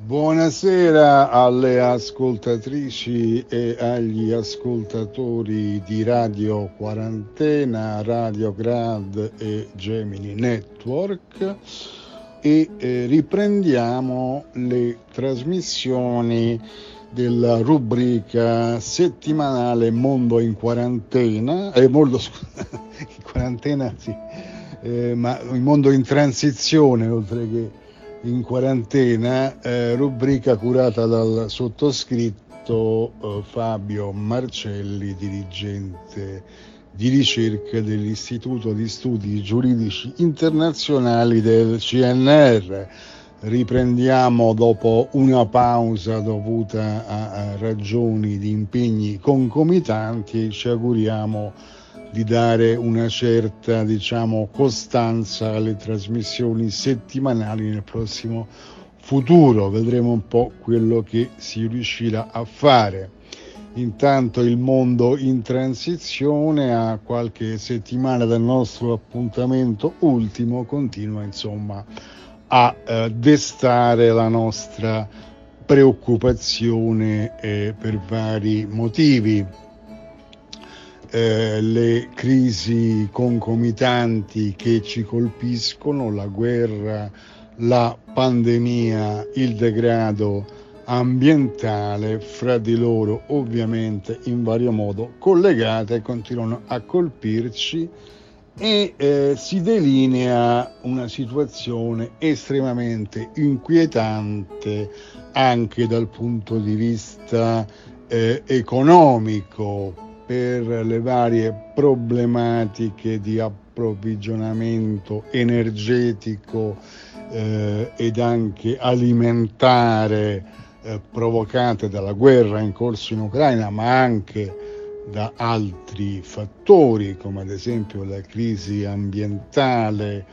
Buonasera alle ascoltatrici e agli ascoltatori di Radio Quarantena, Radio Grad e Gemini Network e riprendiamo le trasmissioni della rubrica settimanale Mondo in Quarantena, in quarantena sì, ma il mondo in transizione oltre che in quarantena, rubrica curata dal sottoscritto Fabio Marcelli, dirigente di ricerca dell'Istituto di Studi Giuridici Internazionali del CNR. Riprendiamo dopo una pausa dovuta a ragioni di impegni concomitanti e ci auguriamo di dare una certa, costanza alle trasmissioni settimanali nel prossimo futuro. Vedremo un po' quello che si riuscirà a fare. Intanto il mondo in transizione, a qualche settimana dal nostro appuntamento ultimo, continua a destare la nostra preoccupazione per vari motivi. Le crisi concomitanti che ci colpiscono, la guerra, la pandemia, il degrado ambientale, fra di loro ovviamente in vario modo collegate, continuano a colpirci e si delinea una situazione estremamente inquietante anche dal punto di vista economico, per le varie problematiche di approvvigionamento energetico ed anche alimentare provocate dalla guerra in corso in Ucraina, ma anche da altri fattori come ad esempio la crisi ambientale,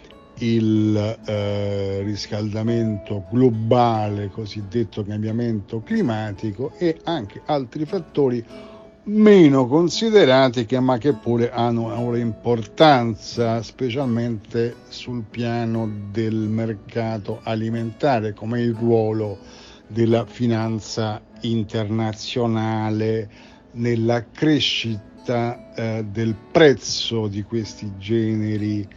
il riscaldamento globale, cosiddetto cambiamento climatico, e anche altri fattori meno considerati ma che pure hanno una importanza, specialmente sul piano del mercato alimentare, come il ruolo della finanza internazionale nella crescita del prezzo di questi generi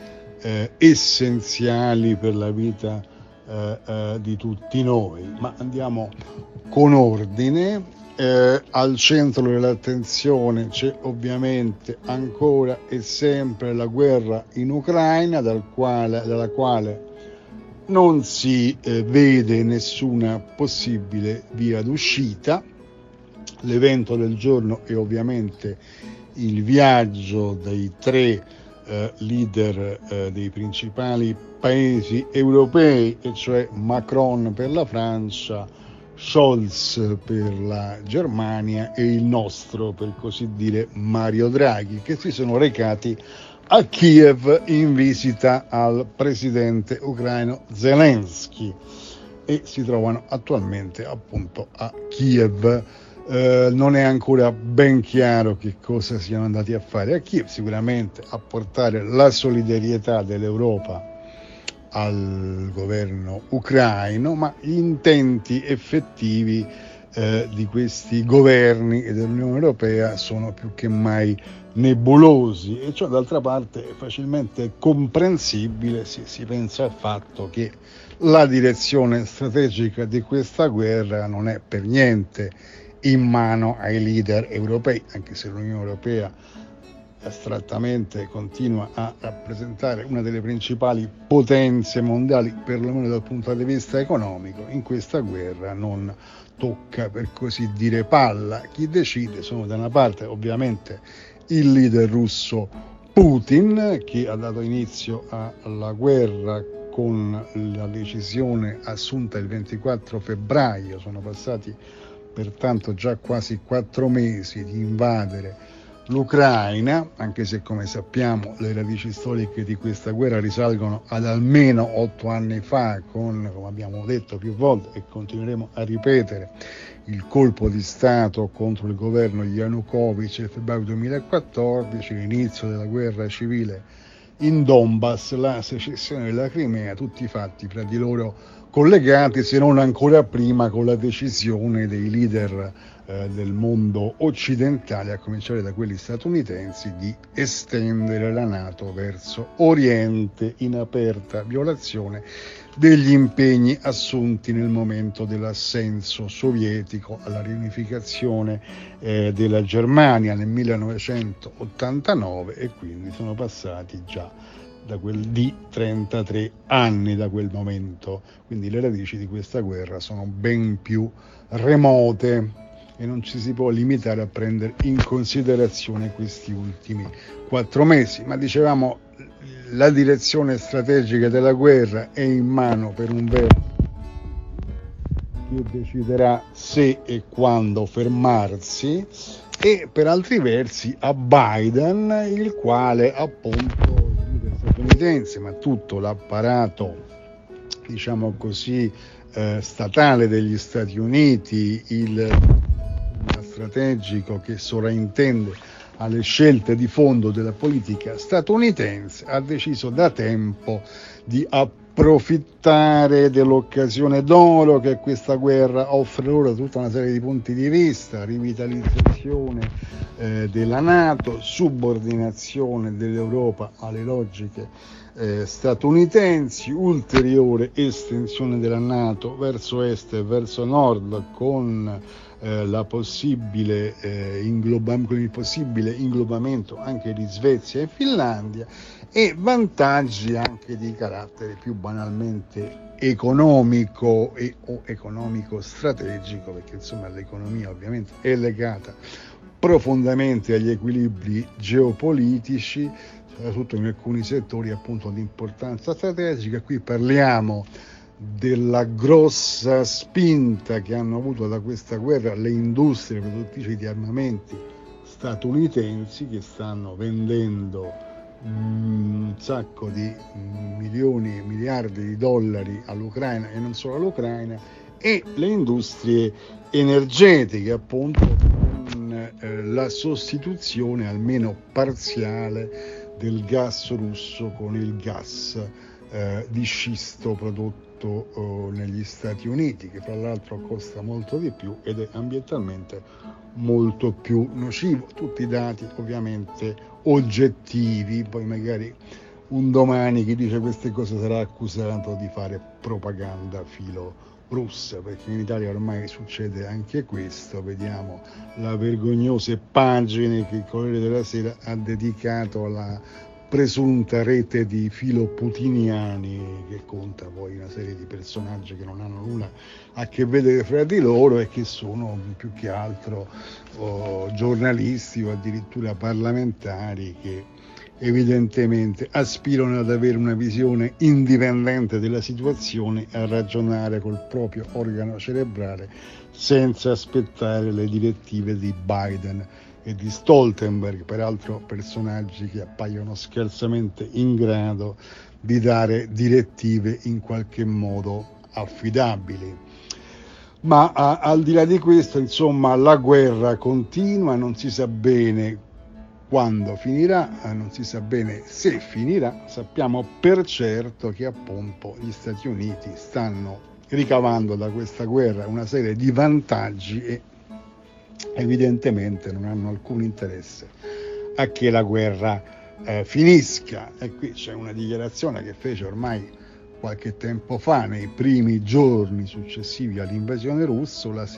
essenziali per la vita di tutti noi. Ma andiamo con ordine. Al centro dell'attenzione c'è ovviamente ancora e sempre la guerra in Ucraina, dalla quale non si vede nessuna possibile via d'uscita. L'evento del giorno è il viaggio dei tre leader dei principali paesi europei, e cioè Macron per la Francia, Scholz per la Germania e il nostro, per così dire, Mario Draghi, che si sono recati a Kiev in visita al presidente ucraino Zelensky e si trovano attualmente appunto a Kiev. Non è ancora ben chiaro che cosa siano andati a fare a Kiev, sicuramente a portare la solidarietà dell'Europa al governo ucraino, ma gli intenti effettivi di questi governi e dell'Unione Europea sono più che mai nebulosi, e ciò d'altra parte è facilmente comprensibile se si pensa al fatto che la direzione strategica di questa guerra non è per niente in mano ai leader europei, anche se l'Unione Europea astrattamente continua a rappresentare una delle principali potenze mondiali, perlomeno dal punto di vista economico. In questa guerra non tocca, per così dire, palla. Chi decide sono da una parte ovviamente il leader russo Putin, che ha dato inizio alla guerra con la decisione assunta il 24 febbraio, sono passati pertanto già quasi 4 mesi, di invadere l'Ucraina, anche se, come sappiamo, le radici storiche di questa guerra risalgono ad almeno 8 anni fa, con, come abbiamo detto più volte e continueremo a ripetere, il colpo di Stato contro il governo Yanukovych nel febbraio 2014, l'inizio della guerra civile in Donbass, la secessione della Crimea, tutti fatti fra di loro collegati, se non ancora prima con la decisione dei leader del mondo occidentale, a cominciare da quelli statunitensi, di estendere la NATO verso Oriente, in aperta violazione degli impegni assunti nel momento dell'assenso sovietico alla riunificazione della Germania nel 1989, e quindi sono passati già di 33 anni da quel momento, quindi le radici di questa guerra sono ben più remote e non ci si può limitare a prendere in considerazione questi ultimi 4 mesi, ma dicevamo la direzione strategica della guerra è in mano per un verso che deciderà se e quando fermarsi, e per altri versi a Biden, il quale appunto statunitense, ma tutto l'apparato, diciamo così, statale degli Stati Uniti, il strategico che sovraintende alle scelte di fondo della politica statunitense, ha deciso da tempo di approfittare dell'occasione d'oro che questa guerra offre loro da tutta una serie di punti di vista: rivitalizzazione della NATO, subordinazione dell'Europa alle logiche statunitensi, ulteriore estensione della NATO verso est e verso nord con il possibile inglobamento anche di Svezia e Finlandia, e vantaggi anche di carattere più banalmente economico o economico strategico, perché insomma l'economia ovviamente è legata profondamente agli equilibri geopolitici, soprattutto in alcuni settori appunto di importanza strategica. Qui parliamo della grossa spinta che hanno avuto da questa guerra le industrie produttrici di armamenti statunitensi, che stanno vendendo un sacco di milioni e miliardi di dollari all'Ucraina, e non solo all'Ucraina, e le industrie energetiche, appunto con la sostituzione almeno parziale del gas russo con il gas di scisto prodotto negli Stati Uniti, che fra l'altro costa molto di più ed è ambientalmente molto più nocivo. Tutti i dati ovviamente oggettivi, poi magari un domani chi dice queste cose sarà accusato di fare propaganda filo russa, perché in Italia ormai succede anche questo. Vediamo le vergognose pagine che il Corriere della Sera ha dedicato alla presunta rete di filoputiniani, che conta poi una serie di personaggi che non hanno nulla a che vedere fra di loro e che sono più che altro giornalisti o addirittura parlamentari, che evidentemente aspirano ad avere una visione indipendente della situazione e a ragionare col proprio organo cerebrale senza aspettare le direttive di Biden e di Stoltenberg, peraltro personaggi che appaiono scarsamente in grado di dare direttive in qualche modo affidabili. Ma al di là di questo, insomma, la guerra continua, non si sa bene quando finirà, non si sa bene se finirà. Sappiamo per certo che appunto gli Stati Uniti stanno ricavando da questa guerra una serie di vantaggi e evidentemente non hanno alcun interesse a che la guerra finisca. E qui c'è una dichiarazione che fece ormai qualche tempo fa, nei primi giorni successivi all'invasione russa, la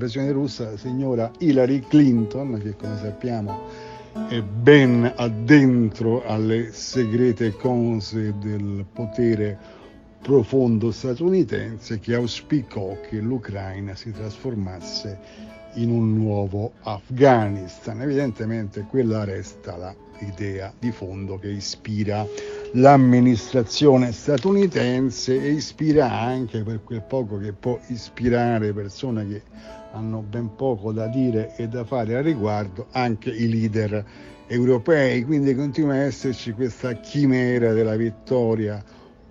signora Hillary Clinton, che come sappiamo è ben addentro alle segrete cose del potere profondo statunitense, che auspicò che l'Ucraina si trasformasse in un nuovo Afghanistan. Evidentemente quella resta l'idea di fondo che ispira l'amministrazione statunitense e ispira anche, per quel poco che può ispirare persone che hanno ben poco da dire e da fare al riguardo, anche i leader europei. Quindi continua a esserci questa chimera della vittoria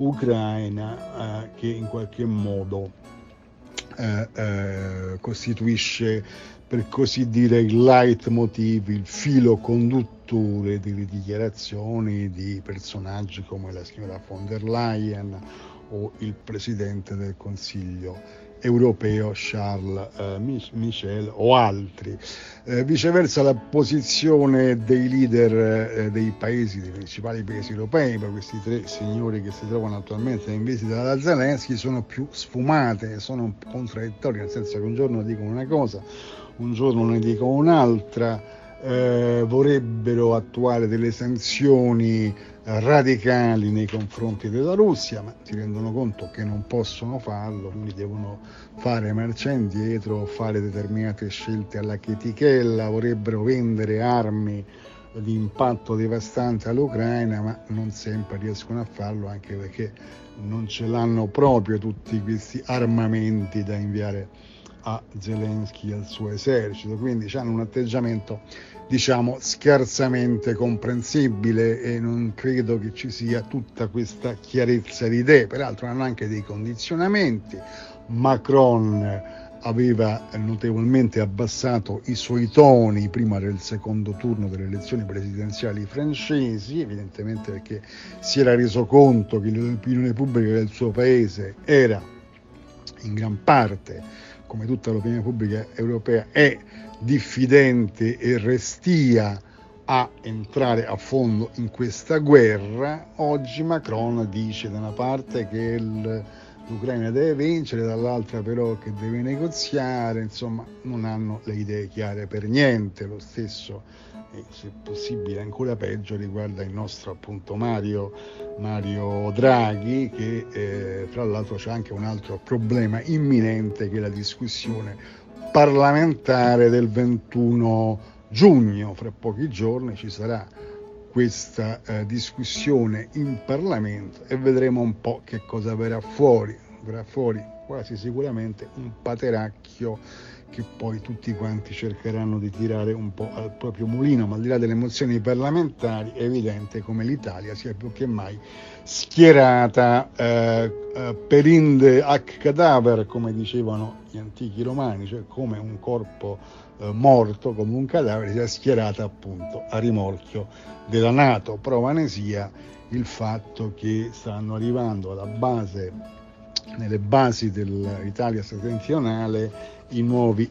ucraina che in qualche modo costituisce per così dire, il leitmotiv, il filo conduttore delle dichiarazioni di personaggi come la signora von der Leyen o il Presidente del Consiglio europeo Charles Michel o altri. Viceversa, la posizione dei leader dei principali paesi europei, per questi tre signori che si trovano attualmente in visita da Zelensky, sono più sfumate, sono contraddittorie, nel senso che un giorno dicono una cosa, un giorno ne dicono un'altra. Vorrebbero attuare delle sanzioni radicali nei confronti della Russia, ma si rendono conto che non possono farlo, quindi devono fare marcia indietro, fare determinate scelte alla chetichella. Vorrebbero vendere armi di impatto devastante all'Ucraina, ma non sempre riescono a farlo, anche perché non ce l'hanno proprio tutti questi armamenti da inviare a Zelensky e al suo esercito, quindi hanno un atteggiamento, diciamo, scarsamente comprensibile, e non credo che ci sia tutta questa chiarezza di idee. Peraltro hanno anche dei condizionamenti. Macron aveva notevolmente abbassato i suoi toni prima del secondo turno delle elezioni presidenziali francesi, evidentemente perché si era reso conto che l'opinione pubblica del suo paese era in gran parte, come tutta l'opinione pubblica europea, è diffidente e restia a entrare a fondo in questa guerra. Oggi Macron dice da una parte che l'Ucraina deve vincere, dall'altra però che deve negoziare. Insomma, non hanno le idee chiare per niente. Lo stesso, e se possibile ancora peggio, riguarda il nostro appunto Mario Draghi, che fra l'altro c'è anche un altro problema imminente, che è la discussione parlamentare del 21 giugno. Fra pochi giorni ci sarà questa discussione in Parlamento e vedremo un po' che cosa verrà fuori. Verrà fuori quasi sicuramente un pateracchio che poi tutti quanti cercheranno di tirare un po' al proprio mulino, ma al di là delle emozioni parlamentari è evidente come l'Italia sia più che mai schierata perinde ac cadaver, come dicevano gli antichi romani, cioè come un corpo morto, come un cadavere, sia schierata appunto a rimorchio della NATO. Prova ne sia il fatto che stanno arrivando nelle basi dell'Italia settentrionale i nuovi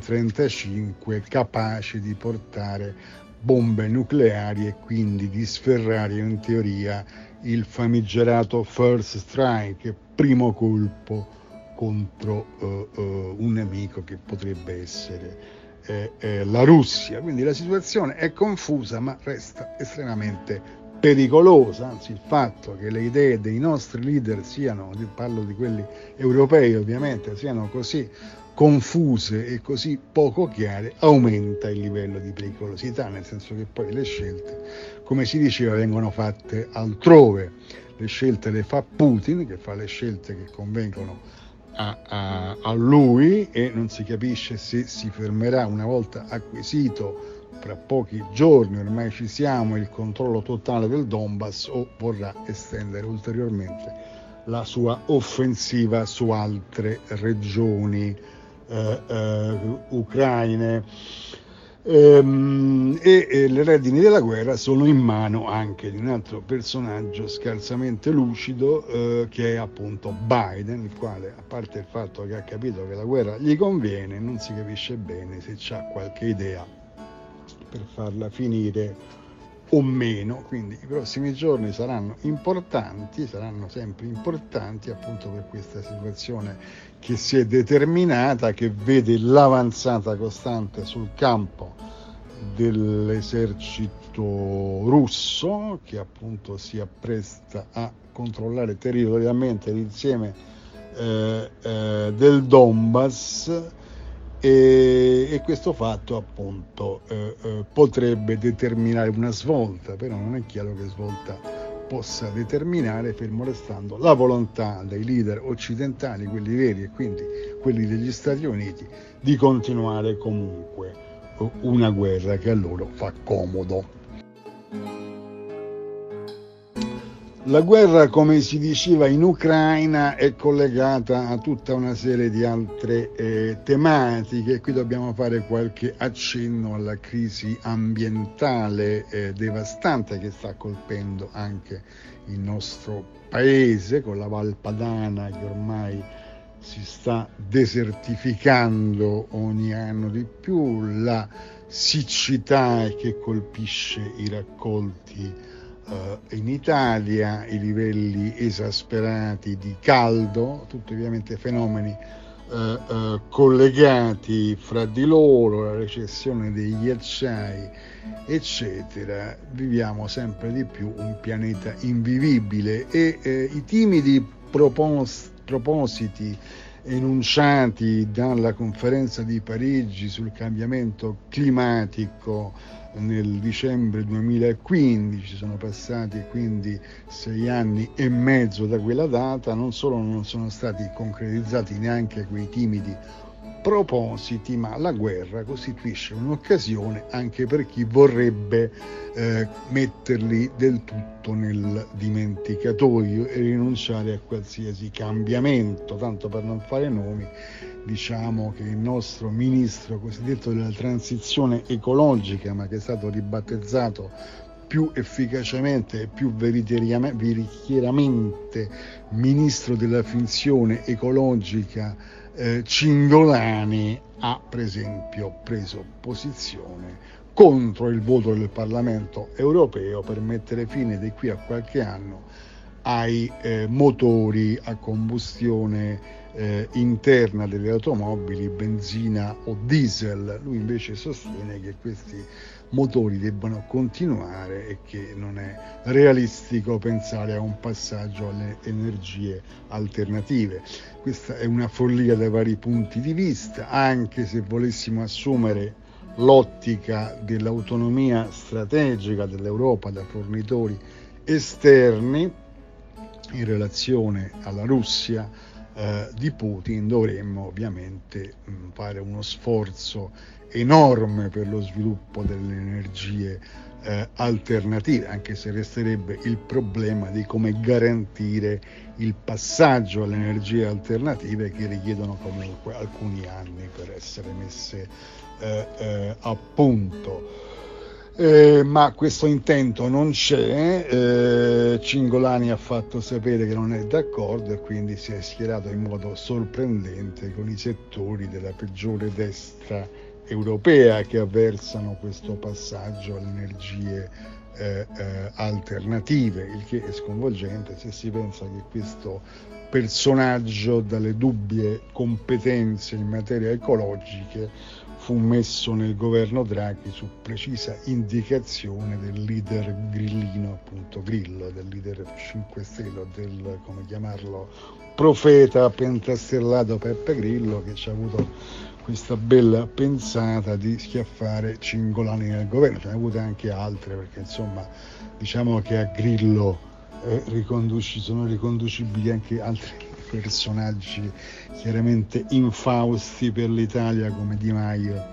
F-35 capaci di portare bombe nucleari e quindi di sferrare in teoria il famigerato first strike, primo colpo contro un nemico che potrebbe essere la Russia. Quindi la situazione è confusa, ma resta estremamente pericolosa. Anzi, il fatto che le idee dei nostri leader siano, parlo di quelli europei ovviamente, siano così confuse e così poco chiare, aumenta il livello di pericolosità, nel senso che poi le scelte, come si diceva, vengono fatte altrove. Le scelte le fa Putin, che fa le scelte che convengono a lui, e non si capisce se si fermerà una volta acquisito, fra pochi giorni ormai ci siamo, il controllo totale del Donbass, o vorrà estendere ulteriormente la sua offensiva su altre regioni ucraine. E le redini della guerra sono in mano anche di un altro personaggio scarsamente lucido, che è appunto Biden, il quale, a parte il fatto che ha capito che la guerra gli conviene, non si capisce bene se c'ha qualche idea per farla finire o meno. Quindi i prossimi giorni saranno importanti, saranno sempre importanti, appunto per questa situazione che si è determinata, che vede l'avanzata costante sul campo dell'esercito russo, che appunto si appresta a controllare territorialmente l'insieme del Donbass, e questo fatto appunto potrebbe determinare una svolta, però non è chiaro che svolta possa determinare, fermo restando la volontà dei leader occidentali, quelli veri e quindi quelli degli Stati Uniti, di continuare comunque una guerra che a loro fa comodo. La guerra, come si diceva in Ucraina, è collegata a tutta una serie di altre tematiche. Qui dobbiamo fare qualche accenno alla crisi ambientale devastante che sta colpendo anche il nostro paese, con la Val Padana che ormai si sta desertificando ogni anno di più, la siccità che colpisce i raccolti in Italia, i livelli esasperati di caldo, tutti ovviamente fenomeni collegati fra di loro, la recessione dei ghiacciai, eccetera. Viviamo sempre di più un pianeta invivibile e i timidi propositi enunciati dalla conferenza di Parigi sul cambiamento climatico nel dicembre 2015, sono passati quindi 6 anni e mezzo da quella data, non solo non sono stati concretizzati neanche quei timidi propositi, ma la guerra costituisce un'occasione anche per chi vorrebbe metterli del tutto nel dimenticatoio e rinunciare a qualsiasi cambiamento. Tanto per non fare nomi, diciamo che il nostro ministro cosiddetto della transizione ecologica, ma che è stato ribattezzato più efficacemente e più veritieriamente ministro della finzione ecologica, Cingolani, ha per esempio preso posizione contro il voto del Parlamento europeo per mettere fine di qui a qualche anno ai motori a combustione interna delle automobili, benzina o diesel. Lui invece sostiene che questi motori debbano continuare e che non è realistico pensare a un passaggio alle energie alternative. Questa è una follia da vari punti di vista, anche se volessimo assumere l'ottica dell'autonomia strategica dell'Europa da fornitori esterni in relazione alla Russia di Putin, dovremmo ovviamente fare uno sforzo enorme per lo sviluppo delle energie alternative, anche se resterebbe il problema di come garantire il passaggio alle energie alternative, che richiedono comunque alcuni anni per essere messe a punto. Ma questo intento non c'è. Cingolani ha fatto sapere che non è d'accordo e quindi si è schierato in modo sorprendente con i settori della peggiore destra europea che avversano questo passaggio alle energie alternative, il che è sconvolgente se si pensa che questo personaggio dalle dubbie competenze in materia ecologiche fu messo nel governo Draghi su precisa indicazione del leader grillino, appunto Grillo, del leader 5 Stelle, del, come chiamarlo, profeta pentastellato Beppe Grillo, che ci ha avuto questa bella pensata di schiaffare Cingolani nel governo. Ce ne ha avute anche altre, perché insomma diciamo che a Grillo sono riconducibili anche altri personaggi chiaramente infausti per l'Italia come Di Maio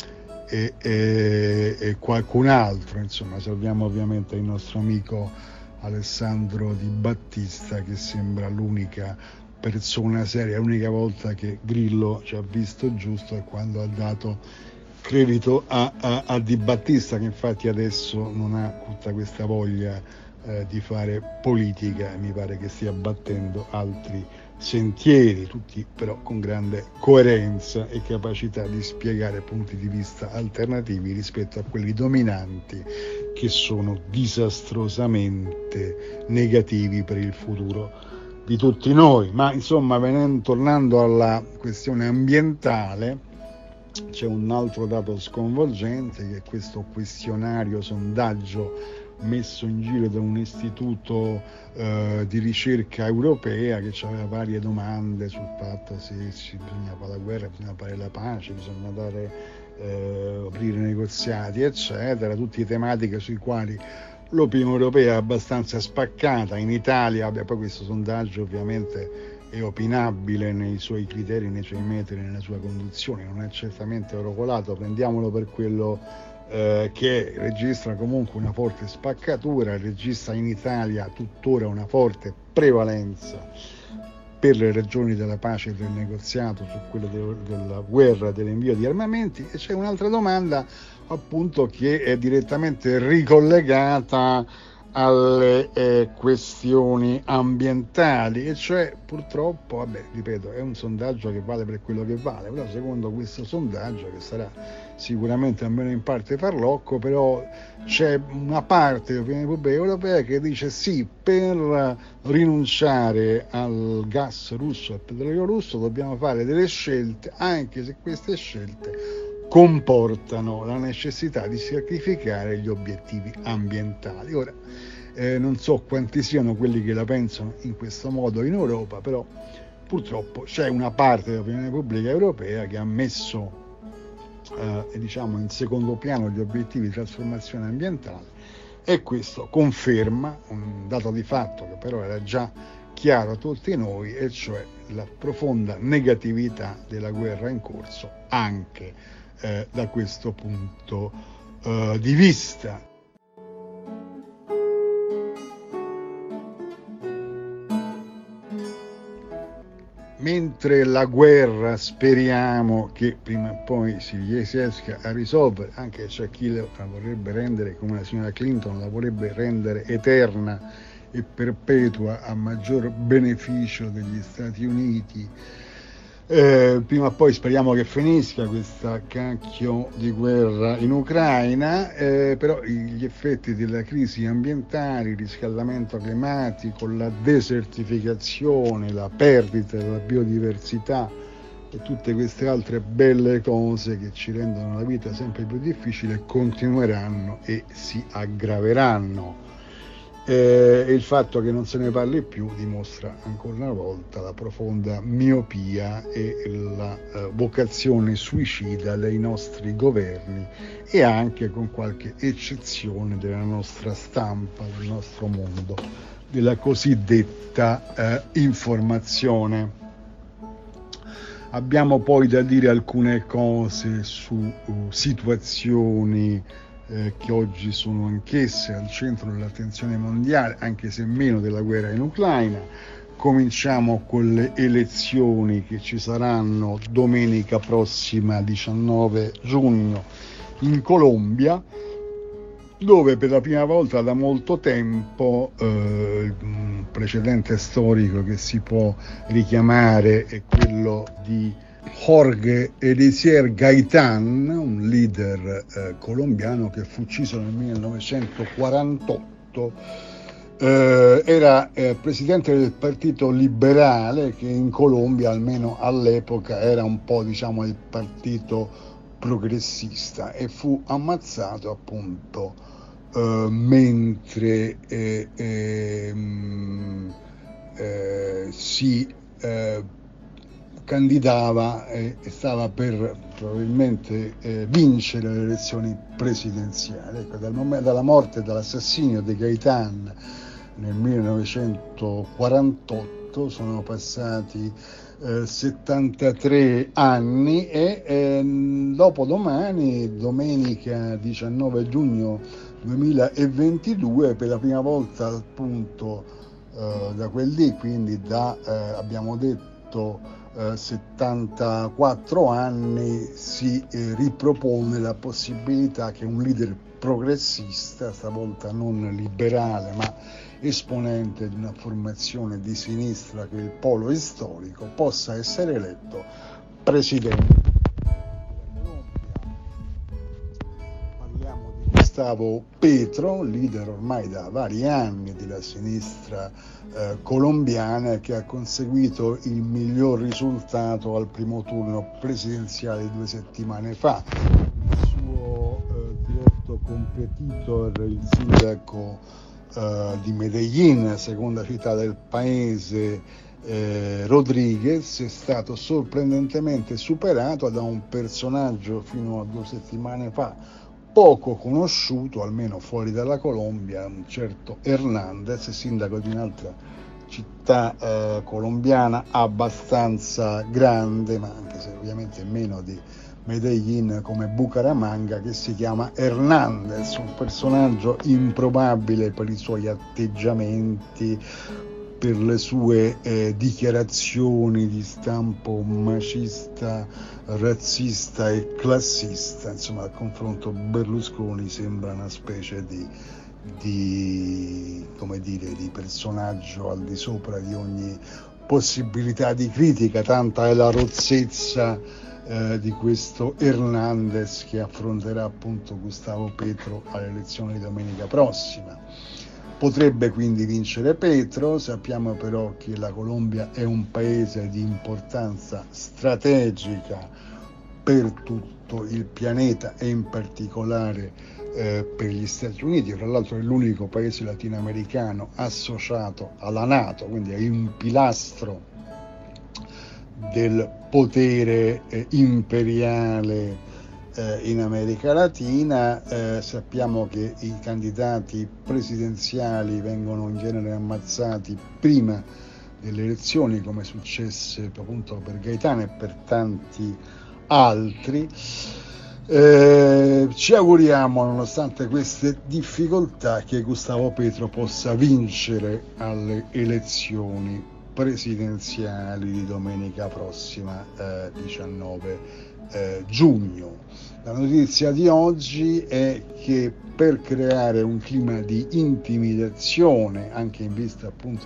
e qualcun altro. Insomma, salviamo ovviamente il nostro amico Alessandro Di Battista, che sembra l'unica persona seria. L'unica volta che Grillo ci ha visto giusto è quando ha dato credito a Di Battista, che infatti adesso non ha tutta questa voglia di fare politica, e mi pare che stia battendo altri sentieri, tutti però con grande coerenza e capacità di spiegare punti di vista alternativi rispetto a quelli dominanti, che sono disastrosamente negativi per il futuro di tutti noi. Ma insomma, tornando alla questione ambientale, c'è un altro dato sconvolgente, che è questo questionario sondaggio messo in giro da un istituto di ricerca europea, che aveva varie domande sul fatto se bisogna fare la guerra, bisogna fare la pace, bisogna aprire negoziati, eccetera, tutte tematiche sui quali l'opinione europea è abbastanza spaccata. In Italia, poi questo sondaggio ovviamente è opinabile nei suoi criteri, nei suoi metri, nella sua conduzione, non è certamente eurocolato, prendiamolo per quello che registra comunque una forte spaccatura, registra in Italia tuttora una forte prevalenza per le ragioni della pace e del negoziato su quello della guerra e dell'invio di armamenti. E c'è un'altra domanda appunto che è direttamente ricollegata alle questioni ambientali, e cioè purtroppo, vabbè, ripeto, è un sondaggio che vale per quello che vale, però secondo questo sondaggio, che sarà sicuramente almeno in parte farlocco, però c'è una parte dell'opinione pubblica europea che dice sì, per rinunciare al gas russo e al petrolio russo dobbiamo fare delle scelte, anche se queste scelte comportano la necessità di sacrificare gli obiettivi ambientali. Ora, non so quanti siano quelli che la pensano in questo modo in Europa, però purtroppo c'è una parte dell'opinione pubblica europea che ha messo diciamo in secondo piano gli obiettivi di trasformazione ambientale, e questo conferma un dato di fatto che però era già chiaro a tutti noi, e cioè la profonda negatività della guerra in corso anche da questo punto di vista. Mentre la guerra speriamo che prima o poi si riesca a risolvere, anche se c'è chi la vorrebbe rendere, come la signora Clinton, la vorrebbe rendere eterna e perpetua a maggior beneficio degli Stati Uniti, prima o poi speriamo che finisca questa cacchio di guerra in Ucraina, però gli effetti della crisi ambientale, il riscaldamento climatico, la desertificazione, la perdita della biodiversità e tutte queste altre belle cose che ci rendono la vita sempre più difficile continueranno e si aggraveranno. E il fatto che non se ne parli più dimostra ancora una volta la profonda miopia e la vocazione suicida dei nostri governi, e anche, con qualche eccezione, della nostra stampa, del nostro mondo, della cosiddetta informazione. Abbiamo poi da dire alcune cose su situazioni che oggi sono anch'esse al centro dell'attenzione mondiale, anche se meno della guerra in Ucraina. Cominciamo con le elezioni che ci saranno domenica prossima, 19 giugno, in Colombia, dove per la prima volta da molto tempo, un precedente storico che si può richiamare è quello di Jorge Eliezer Gaitán, un leader colombiano che fu ucciso nel 1948, era presidente del Partito Liberale, che in Colombia, almeno all'epoca, era un po', diciamo, il partito progressista, e fu ammazzato appunto mentre si candidava e stava per probabilmente vincere le elezioni presidenziali. Ecco, dalla morte e dall'assassinio di Gaitán nel 1948 sono passati 73 anni, e dopodomani, domenica 19 giugno 2022, per la prima volta appunto da quel dì, quindi abbiamo detto 74 anni, si ripropone la possibilità che un leader progressista, stavolta non liberale ma esponente di una formazione di sinistra che è il Polo Storico, possa essere eletto presidente. Parliamo di Gustavo Petro, leader ormai da vari anni della sinistra colombiana, che ha conseguito il miglior risultato al primo turno presidenziale 2 settimane fa. Il suo diretto competitor, il sindaco di Medellín, seconda città del paese, Rodríguez, è stato sorprendentemente superato da un personaggio fino a 2 settimane fa poco conosciuto, almeno fuori dalla Colombia, un certo Hernández, sindaco di un'altra città colombiana abbastanza grande, ma anche se ovviamente meno di Medellin come Bucaramanga, che si chiama Hernández, un personaggio improbabile per i suoi atteggiamenti, per le sue dichiarazioni di stampo macista, razzista e classista. Insomma, al confronto Berlusconi sembra una specie di personaggio al di sopra di ogni possibilità di critica, tanta è la rozzezza di questo Hernández, che affronterà appunto Gustavo Petro alle elezioni di domenica prossima. Potrebbe quindi vincere Petro. Sappiamo però che la Colombia è un paese di importanza strategica per tutto il pianeta e in particolare per gli Stati Uniti. Tra l'altro è l'unico paese latinoamericano associato alla NATO, quindi è un pilastro del potere imperiale in America Latina. Sappiamo che i candidati presidenziali vengono in genere ammazzati prima delle elezioni, come successe appunto per Gaetano e per tanti altri. Ci auguriamo, nonostante queste difficoltà, che Gustavo Petro possa vincere alle elezioni presidenziali di domenica prossima, 19 giugno. La notizia di oggi è che per creare un clima di intimidazione, anche in vista appunto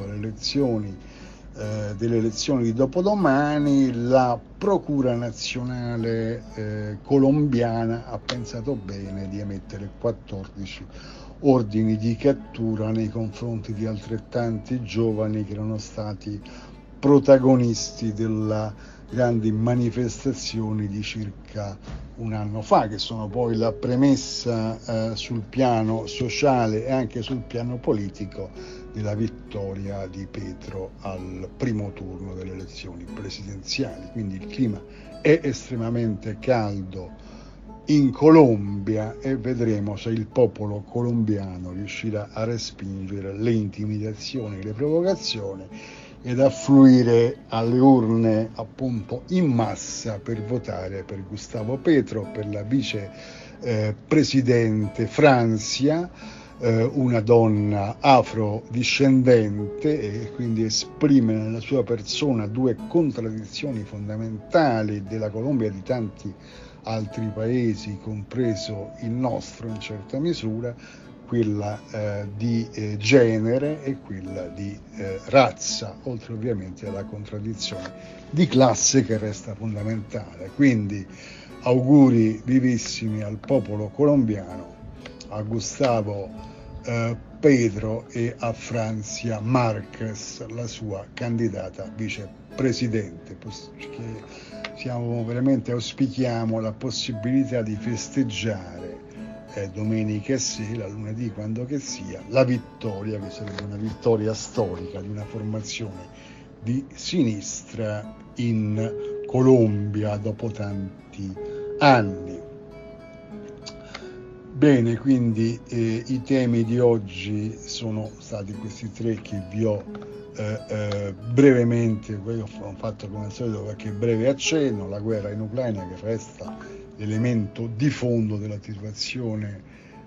delle elezioni di dopodomani, la Procura Nazionale colombiana ha pensato bene di emettere 14 ordini di cattura nei confronti di altrettanti giovani che erano stati protagonisti della grandi manifestazioni di circa un anno fa, che sono poi la premessa sul piano sociale e anche sul piano politico della vittoria di Petro al primo turno delle elezioni presidenziali. Quindi il clima è estremamente caldo in Colombia e vedremo se il popolo colombiano riuscirà a respingere le intimidazioni e le provocazioni ed affluire alle urne appunto in massa per votare per Gustavo Petro, per la vicepresidente Francia, una donna afrodiscendente, e quindi esprime nella sua persona due contraddizioni fondamentali della Colombia e di tanti altri paesi, compreso il nostro in certa misura, quella di genere e quella di razza, oltre ovviamente alla contraddizione di classe che resta fondamentale. Quindi auguri vivissimi al popolo colombiano, a Gustavo Petro e a Francia Márquez, la sua candidata vicepresidente, che auspichiamo la possibilità di festeggiare domenica sera, lunedì, quando che sia, la vittoria, che sarebbe una vittoria storica di una formazione di sinistra in Colombia dopo tanti anni. Bene, quindi i temi di oggi sono stati questi tre che vi ho brevemente, ho fatto come al solito qualche breve accenno: la guerra in Ucraina, che resta l'elemento di fondo della situazione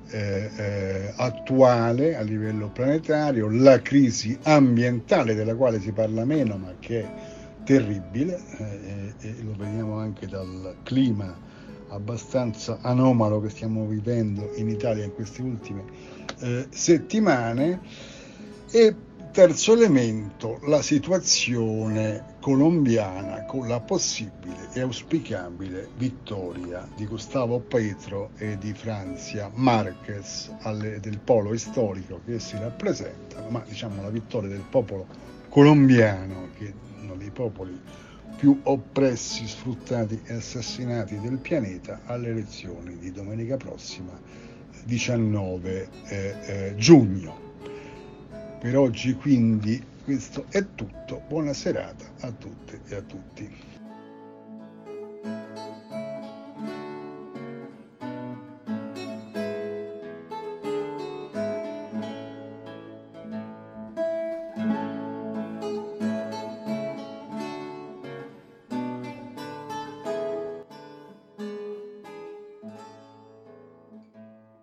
attuale a livello planetario, la crisi ambientale della quale si parla meno ma che è terribile, e lo vediamo anche dal clima abbastanza anomalo che stiamo vivendo in Italia in queste ultime settimane. E terzo elemento, la situazione colombiana con la possibile e auspicabile vittoria di Gustavo Petro e di Francia Márquez del polo storico che essi rappresentano, ma diciamo la vittoria del popolo colombiano, che è uno dei popoli più oppressi, sfruttati e assassinati del pianeta, alle elezioni di domenica prossima, 19 giugno. Per oggi quindi questo è tutto, buona serata a tutte e a tutti.